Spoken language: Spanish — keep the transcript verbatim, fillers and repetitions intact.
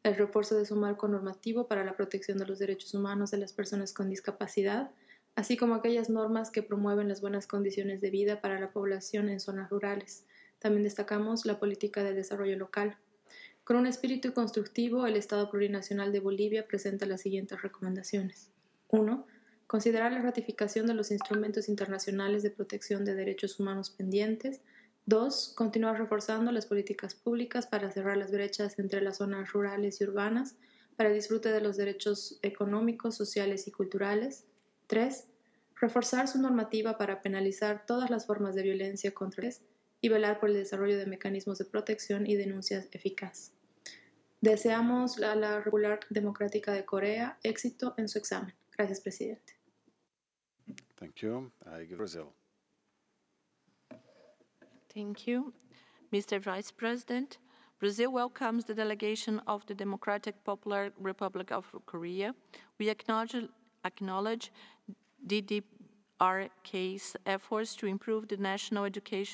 el refuerzo de su marco normativo para la protección de los derechos humanos de las personas con discapacidad, así como aquellas normas que promueven las buenas condiciones de vida para la población en zonas rurales. También destacamos la política de desarrollo local. Con un espíritu constructivo, el Estado Plurinacional de Bolivia presenta las siguientes recomendaciones. uno. Considerar la ratificación de los instrumentos internacionales de protección de derechos humanos pendientes. dos. Continuar reforzando las políticas públicas para cerrar las brechas entre las zonas rurales y urbanas para el disfrute de los derechos económicos, sociales y culturales. tres. Reforzar su normativa para penalizar todas las formas de violencia contra las mujeres y velar por el desarrollo de mecanismos de protección y denuncias eficaces. Deseamos a la República Democrática de Corea éxito en su examen. Gracias, presidente. Thank you. I give Brazil. Thank you. Mister Vice President, Brazil welcomes the delegation of the Democratic Popular Republic of Korea. We acknowledge, acknowledge D D R K's efforts to improve the national education